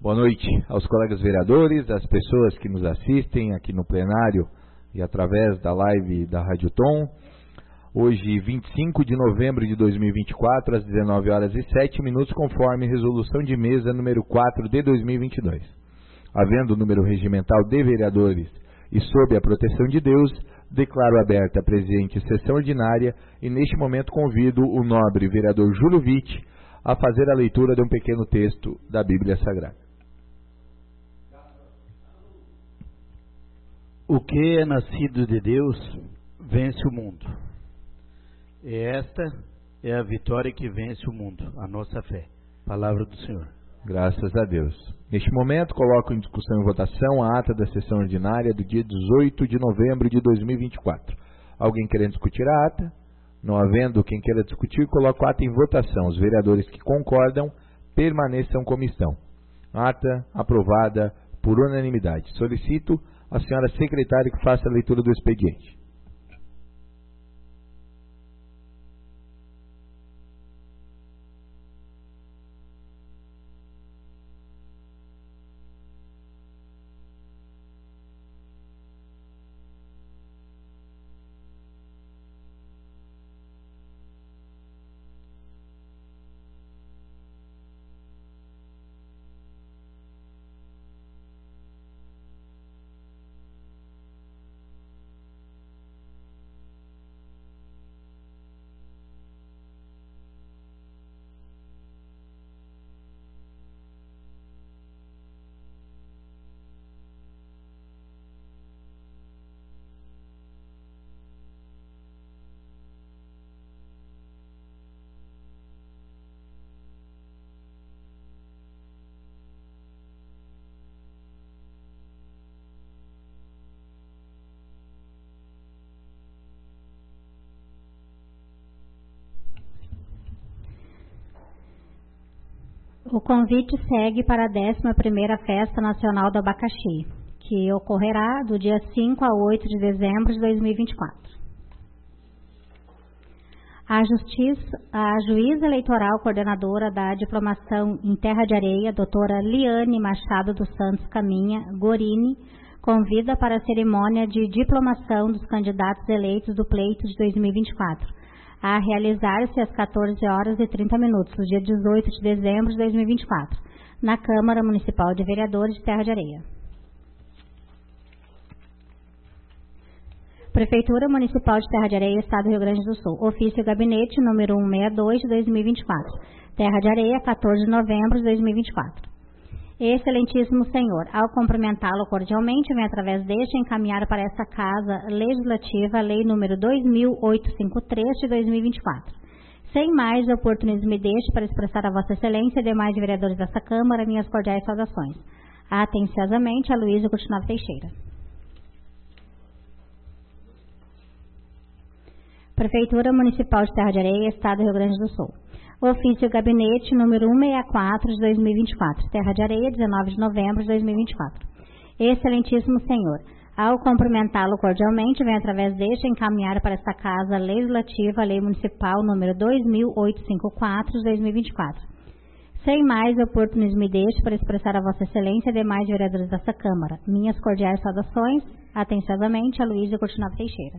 Boa noite aos colegas vereadores, às pessoas que nos assistem aqui no plenário e através da live da Rádio Tom. Hoje, 25 de novembro de 2024, às 19h07, conforme resolução de mesa número 4 de 2022. Havendo o número regimental de vereadores e sob a proteção de Deus, declaro aberta a presente sessão ordinária e neste momento convido o nobre vereador Júlio Witt a fazer a leitura de um pequeno texto da Bíblia Sagrada. O que é nascido de Deus vence o mundo. E esta é a vitória que vence o mundo, a nossa fé. Palavra do Senhor. Graças a Deus. Neste momento, coloco em discussão e votação a ata da sessão ordinária do dia 18 de novembro de 2024. Alguém querendo discutir a ata? Não havendo quem queira discutir, coloco a ata em votação. Os vereadores que concordam permaneçam como estão. Ata aprovada por unanimidade. Solicito a senhora secretária que faça a leitura do expediente. O convite segue para a 11ª Festa Nacional do Abacaxi, que ocorrerá do dia 5 a 8 de dezembro de 2024. A juíza eleitoral coordenadora da diplomação em Terra de Areia, doutora Liane Machado dos Santos Caminha Gorini, convida para a cerimônia de diplomação dos candidatos eleitos do pleito de 2024, a realizar-se às 14h30, no dia 18 de dezembro de 2024, na Câmara Municipal de Vereadores de Terra de Areia. Prefeitura Municipal de Terra de Areia, Estado do Rio Grande do Sul. Ofício Gabinete número 162 de 2024. Terra de Areia, 14 de novembro de 2024. Excelentíssimo Senhor, ao cumprimentá-lo cordialmente, vem através deste encaminhar para esta Casa Legislativa a Lei número 2853 de 2024. Sem mais oportunismo, me deixe para expressar a Vossa Excelência e demais vereadores desta Câmara minhas cordiais saudações. Atenciosamente, Aloísio Coutinho Teixeira. Prefeitura Municipal de Terra de Areia, Estado do Rio Grande do Sul. Ofício Gabinete número 164 de 2024, Terra de Areia, 19 de novembro de 2024. Excelentíssimo Senhor, ao cumprimentá-lo cordialmente, vem através deste encaminhar para esta Casa Legislativa a Lei Municipal número 2854 de 2024. Sem mais oportunismo, me deixe para expressar a Vossa Excelência e demais vereadores desta Câmara minhas cordiais saudações. Atenciosamente, Aloísio Coutinho Teixeira.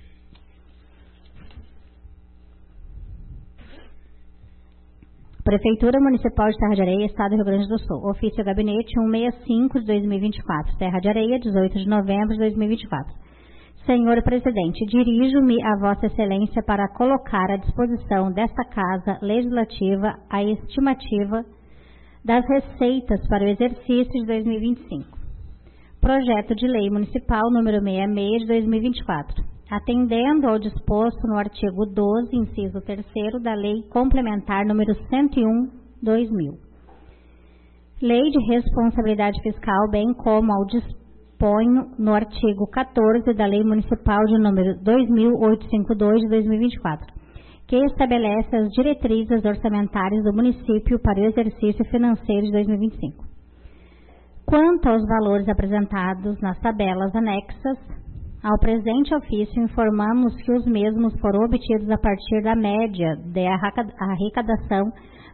Prefeitura Municipal de Terra de Areia, Estado do Rio Grande do Sul. Ofício Gabinete 165 de 2024. Terra de Areia, 18 de novembro de 2024. Senhor Presidente, dirijo-me a Vossa Excelência para colocar à disposição desta Casa Legislativa a estimativa das receitas para o exercício de 2025. Projeto de Lei Municipal número 66 de 2024. Atendendo ao disposto no artigo 12, inciso 3º da Lei Complementar número 101/2000. Lei de Responsabilidade Fiscal, bem como ao disponho no artigo 14 da Lei Municipal de número 2852 de 2024, que estabelece as diretrizes orçamentárias do município para o exercício financeiro de 2025. Quanto aos valores apresentados nas tabelas anexas ao presente ofício, informamos que os mesmos foram obtidos a partir da média de arrecadação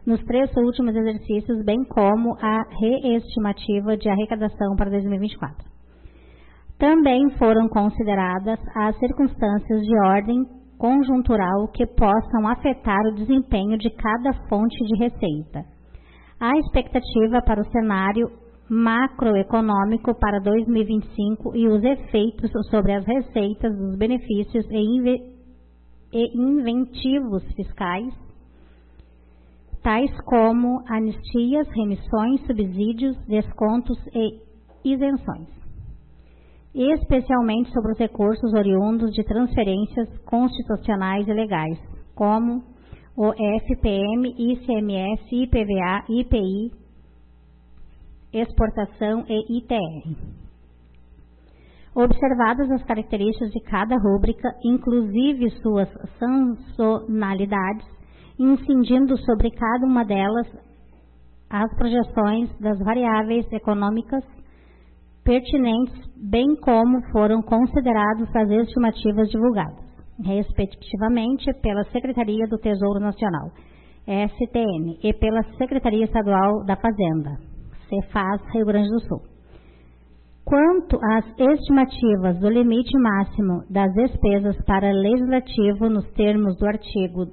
nos 3 últimos exercícios, bem como a reestimativa de arrecadação para 2024. Também foram consideradas as circunstâncias de ordem conjuntural que possam afetar o desempenho de cada fonte de receita. A expectativa para o cenário macroeconômico para 2025 e os efeitos sobre as receitas dos benefícios e incentivos fiscais, tais como anistias, remissões, subsídios, descontos e isenções, especialmente sobre os recursos oriundos de transferências constitucionais e legais, como o FPM, ICMS, IPVA, IPI, exportação e ITR. Observadas as características de cada rúbrica, inclusive suas sancionalidades, incidindo sobre cada uma delas as projeções das variáveis econômicas pertinentes, bem como foram consideradas as estimativas divulgadas, respectivamente, pela Secretaria do Tesouro Nacional, STN, e pela Secretaria Estadual da Fazenda, Cefaz, Rio Grande do Sul. Quanto às estimativas do limite máximo das despesas para legislativo nos termos do artigo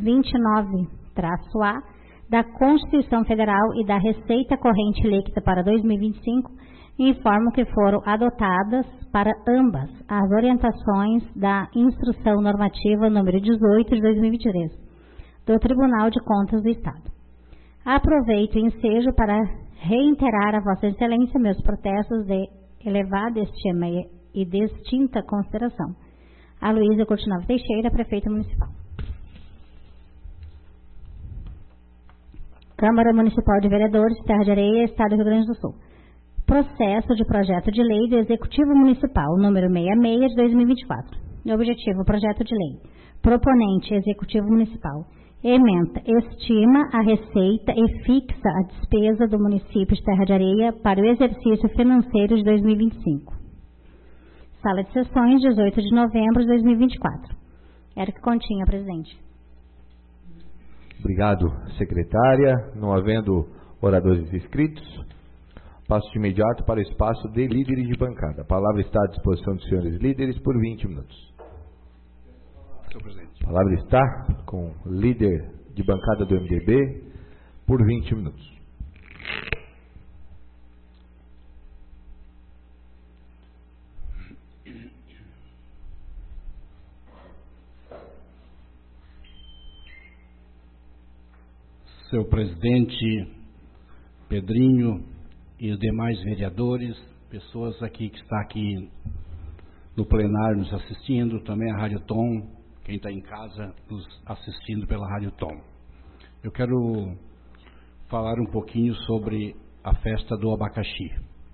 29-A da Constituição Federal e da Receita Corrente Líquida para 2025, informo que foram adotadas para ambas as orientações da Instrução Normativa número 18 de 2023 do Tribunal de Contas do Estado. Aproveito o ensejo para reiterar a Vossa Excelência meus protestos de elevada estima e distinta consideração. Aloísia Cortinova Teixeira, Prefeita Municipal. Câmara Municipal de Vereadores, Terra de Areia, Estado do Rio Grande do Sul. Processo de projeto de lei do Executivo Municipal, número 66 de 2024. Objetivo, projeto de lei. Proponente, Executivo Municipal. Ementa, estima a receita e fixa a despesa do município de Terra de Areia para o exercício financeiro de 2025. Sala de sessões, 18 de novembro de 2024. Era o que continha, presidente. Obrigado, secretária. Não havendo oradores inscritos, passo de imediato para o espaço de líderes de bancada. A palavra está à disposição dos senhores líderes por 20 minutos. Senhor presidente. A palavra está com o líder de bancada do MDB por 20 minutos. Senhor presidente Pedrinho e os demais vereadores, pessoas aqui que está aqui no plenário nos assistindo, também a Rádio Tom, quem está em casa nos assistindo pela Rádio Tom. Eu quero falar um pouquinho sobre a festa do abacaxi.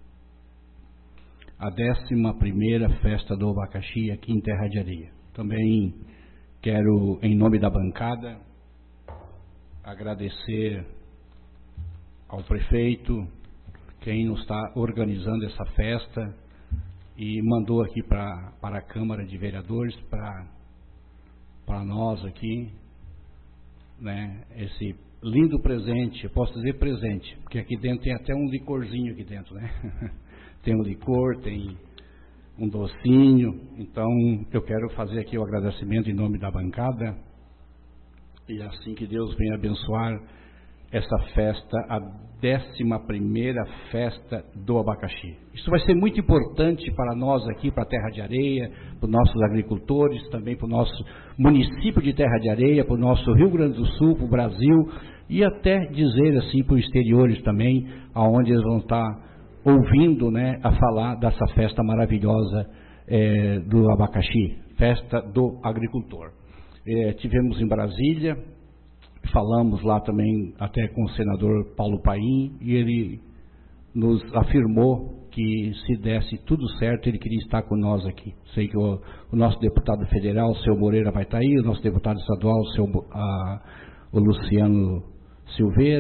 A 11ª festa do abacaxi aqui em Terra de Areia. Também quero, em nome da bancada, agradecer ao prefeito, quem nos está organizando essa festa e mandou aqui para a Câmara de Vereadores, para nós aqui, né, esse lindo presente. Eu posso dizer presente, porque aqui dentro tem até um licorzinho aqui dentro, né? Tem um licor, tem um docinho. Então eu quero fazer aqui o agradecimento em nome da bancada, e assim que Deus venha abençoar essa festa, a 11ª festa do abacaxi. Isso vai ser muito importante para nós aqui, para a Terra de Areia, para os nossos agricultores, também para o nosso município de Terra de Areia, para o nosso Rio Grande do Sul, para o Brasil, e até dizer assim para os exteriores também, aonde eles vão estar ouvindo, né, a falar dessa festa maravilhosa do abacaxi, festa do agricultor. Tivemos em Brasília, falamos lá também até com o senador Paulo Paim, e ele nos afirmou que se desse tudo certo, ele queria estar com nós aqui. Sei que o nosso deputado federal, o seu Moreira, vai estar aí, o nosso deputado estadual, o Luciano Silveira,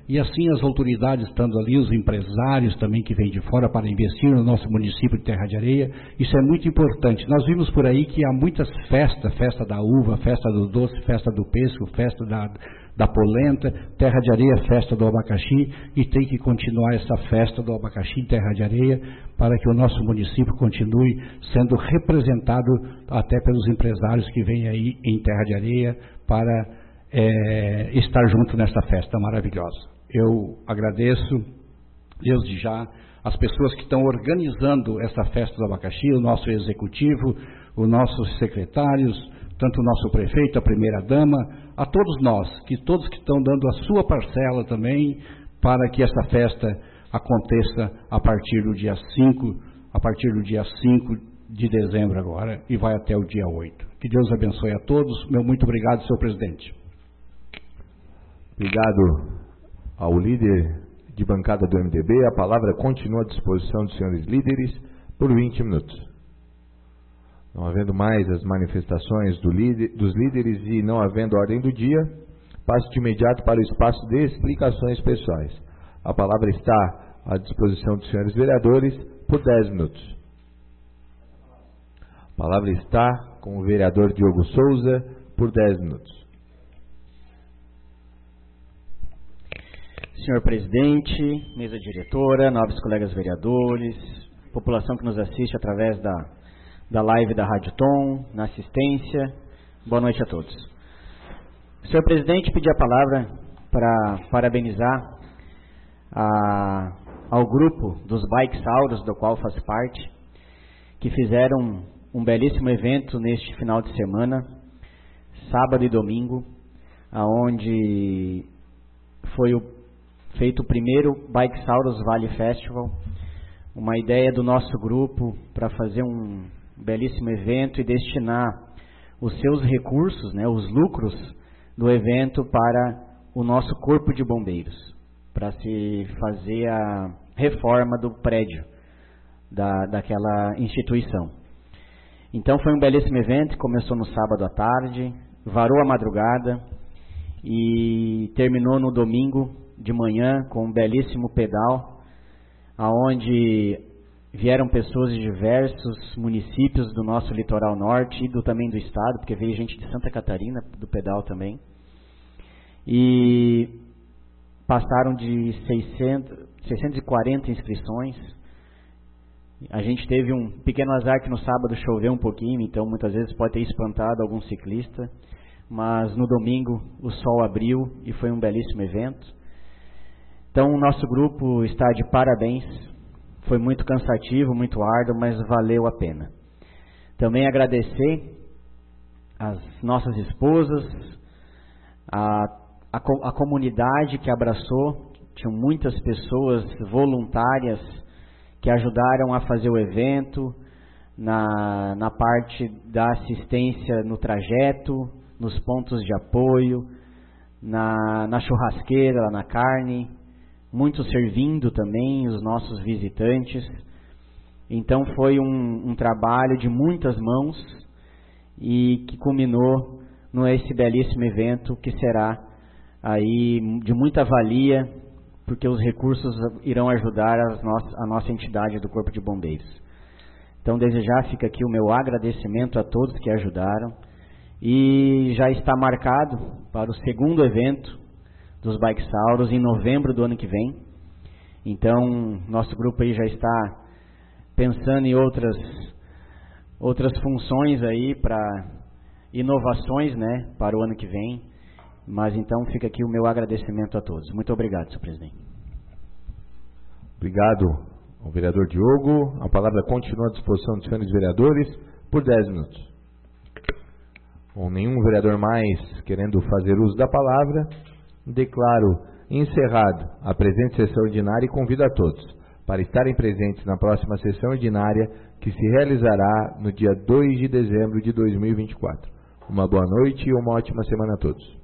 e assim as autoridades estando ali, os empresários também que vêm de fora para investir no nosso município de Terra de Areia, isso é muito importante. Nós vimos por aí que há muitas festas, festa da uva, festa do doce, festa do pêssego, festa da polenta, Terra de Areia, festa do abacaxi, e tem que continuar essa festa do abacaxi em Terra de Areia para que o nosso município continue sendo representado até pelos empresários que vêm aí em Terra de Areia para estar junto nessa festa maravilhosa. Eu agradeço desde já as pessoas que estão organizando essa festa do abacaxi, o nosso executivo, os nossos secretários, tanto o nosso prefeito, a primeira-dama, a todos nós, todos que estão dando a sua parcela também para que essa festa aconteça a partir do dia 5 de dezembro agora e vai até o dia 8. Que Deus abençoe a todos. Meu muito obrigado, senhor presidente. Obrigado ao líder de bancada do MDB. A palavra continua à disposição dos senhores líderes por 20 minutos. Não havendo mais as manifestações dos líderes e não havendo ordem do dia, passo de imediato para o espaço de explicações pessoais. A palavra está à disposição dos senhores vereadores por 10 minutos. A palavra está com o vereador Diogo Souza por 10 minutos. Senhor presidente, mesa diretora, nobres colegas vereadores, população que nos assiste através da live da Rádio Tom, na assistência, boa noite a todos. Senhor presidente, pedi a palavra para parabenizar ao grupo dos Bikesauros, do qual faço parte, que fizeram um belíssimo evento neste final de semana, sábado e domingo, aonde foi feito o primeiro Bikesauros Valley Festival, uma ideia do nosso grupo para fazer um belíssimo evento e destinar os seus recursos, os lucros do evento para o nosso corpo de bombeiros, para se fazer a reforma do prédio daquela instituição. Então foi um belíssimo evento, começou no sábado à tarde, varou a madrugada e terminou no domingo de manhã com um belíssimo pedal, aonde vieram pessoas de diversos municípios do nosso litoral norte e também do estado, porque veio gente de Santa Catarina do pedal também, e passaram de 640 inscrições. A gente teve um pequeno azar que no sábado choveu um pouquinho, então muitas vezes pode ter espantado algum ciclista, mas no domingo o sol abriu e foi um belíssimo evento. Então o nosso grupo está de parabéns, foi muito cansativo, muito árduo, mas valeu a pena. Também agradecer às nossas esposas, a comunidade que abraçou, tinham muitas pessoas voluntárias que ajudaram a fazer o evento, na parte da assistência no trajeto, nos pontos de apoio, na churrasqueira, na carne, muitos servindo também, os nossos visitantes. Então foi um trabalho de muitas mãos e que culminou nesse belíssimo evento que será aí de muita valia, porque os recursos irão ajudar a nossa entidade do Corpo de Bombeiros. Então desde já fica aqui o meu agradecimento a todos que ajudaram e já está marcado para o segundo evento dos Bikesauros em novembro do ano que vem. Então nosso grupo aí já está pensando em outras funções aí para inovações, para o ano que vem. Mas então fica aqui o meu agradecimento a todos. Muito obrigado, senhor presidente. Obrigado ao vereador Diogo. A palavra continua à disposição dos senhores vereadores por 10 minutos. Com nenhum vereador mais querendo fazer uso da palavra, declaro encerrado a presente sessão ordinária e convido a todos para estarem presentes na próxima sessão ordinária que se realizará no dia 2 de dezembro de 2024. Uma boa noite e uma ótima semana a todos.